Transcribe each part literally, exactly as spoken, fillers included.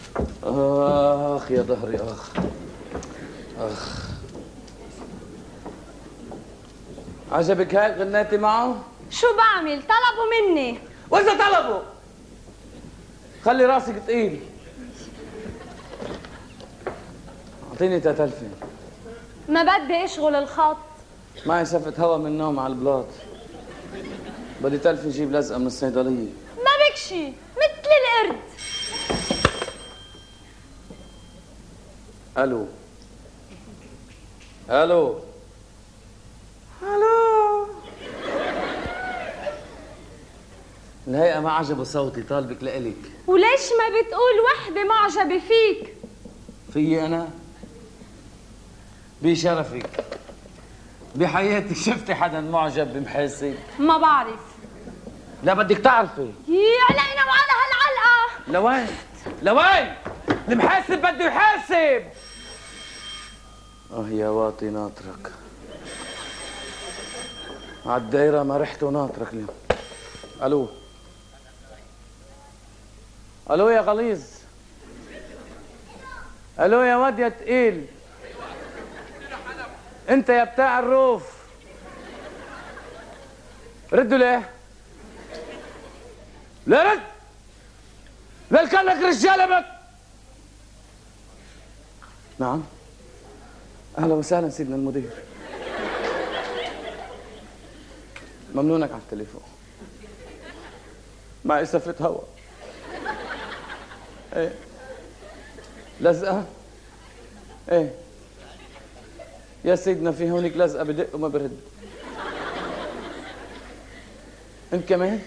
اخ يا ظهري اخ اخ. عجبك هيك غنيتي معه؟ شو بعمل؟ طلبوا مني. واذا طلبوا خلي راسك ثقيل. اعطيني تتلفي. ما بدي اشغل الخط. معي شفت هوا من النوم على البلاط. بدي تلفي جيب لزقه من الصيدليه. ما بكشي مثل القرد. الو الو الو. الهيئة ما عجبه صوتي، طالبك لإلك. وليش ما بتقول وحدة معجبة فيك؟ فيي أنا؟ بشرفك بحياتك شفتي حدا معجب بمحاسب؟ ما بعرف. لا بدك تعرفي. يا علينا وعلى هالعلقة. لوين؟ لوين؟ المحاسب بده يحاسب. اه يا واطي ناطرك عالدايرة ما رحته ناطرك اليوم. الو الو يا غليظ. الو يا واد يا تقيل. انت يا بتاع الروف ردوا ليه؟ لا رد. لا كان لك رجاله بك. نعم اهلا وسهلا سيدنا المدير. ممنونك على التليفون. معي سفة هوا. ايه لزقة. ايه يا سيدنا في هونيك لزقة بدق وما برد. انت كمان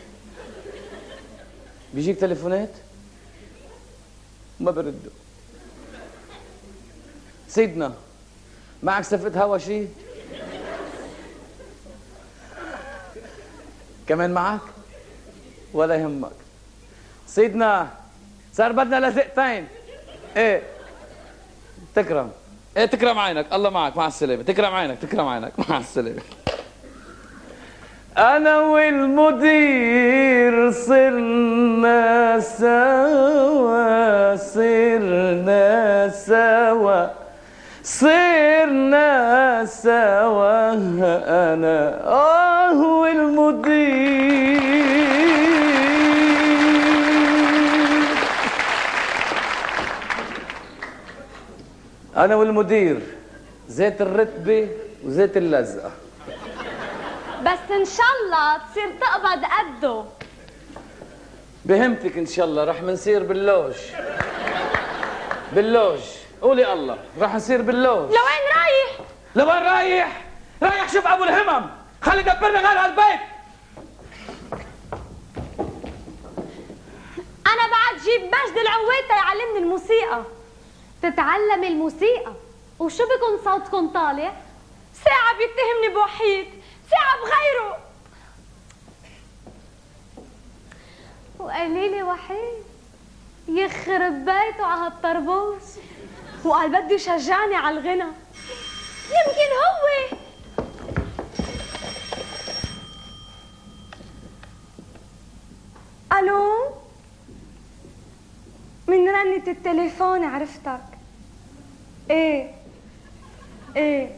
بيجيك تليفونات وما بردوا. سيدنا معك سفة هوا شي؟ كمان معك؟ ولا يهمك. سيدنا صار بدنا لزقتين. ايه تكرم. ايه تكرم عينك. الله معك. مع السلامة. تكرم عينك. تكرم عينك. مع السلامة. أنا والمدير صرنا سوا صرنا سوا صرنا سوا أنا آه والمدير. أنا والمدير زيت الرتبة وزيت اللزقة. بس إن شاء الله تصير تقبض قده. بهمتك إن شاء الله رح منصير باللوج. باللوج قولي الله. رح نصير باللوج. لوين رايح؟ لوين رايح؟ رايح شوف أبو الهمم. خلي يدبرنا غير هالبيت. أنا بعد جيب مجد العويتة يعلمني الموسيقى. تتعلم الموسيقى وشو بكون صوتكم طالع؟ ساعة بيتهمني بوحيد، ساعة بغيره. وقالي لي وحيد يخرب بيته على هالطربوش، وقال بده يشجعني على الغنى. يمكن هو. الو من رنة التليفون عرفتك. ايه ايه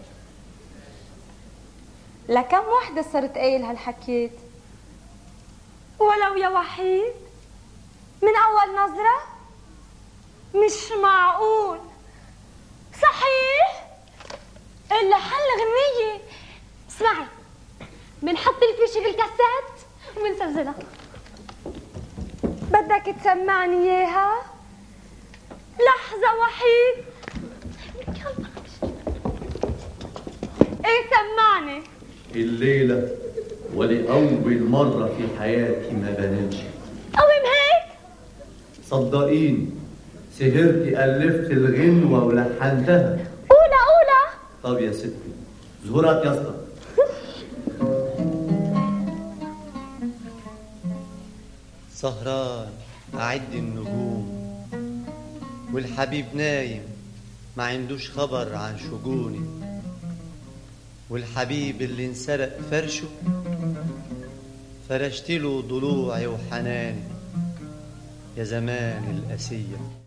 لكم وحدة صرت قايل هالحكيت؟ ولو يا وحيد من أول نظرة؟ مش معقول. صحيح؟ إلا حل غنية. اسمعي بنحط الفيشة بالكاسات وبنسجلها. بدك تسمعني إياها؟ لحظة وحيد. ايه سمعني. الليلة ولأول مرة في حياتي ما بنامش. قوم هيك. صدقيني سهرتي ألفت الغنوة ولحنتها. قولها قولها. طب يا ستي زهورات يا اسطى. سهران أعد النجوم والحبيب نايم ما عندوش خبر عن شجوني، والحبيب اللي انسرق فرشه فرشتله ضلوعي وحناني يا زمان القسية.